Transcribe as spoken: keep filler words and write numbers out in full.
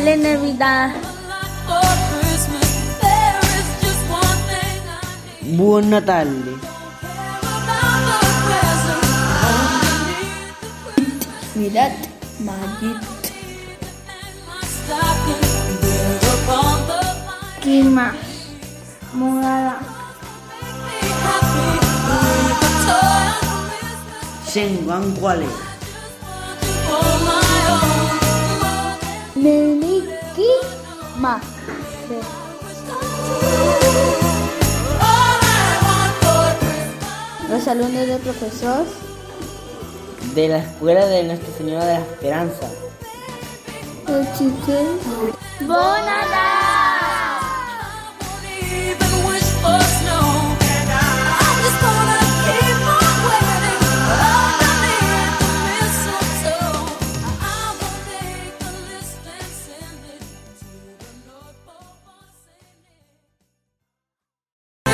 Feliz Navidad. Buon Natale. Mirat Majid. Kima Morada. Sengwan Kuale. Miliki Ma. Los alumnos del profesor De la escuela de Nuestra Señora de la Esperanza. el chicken. Bon Nadal.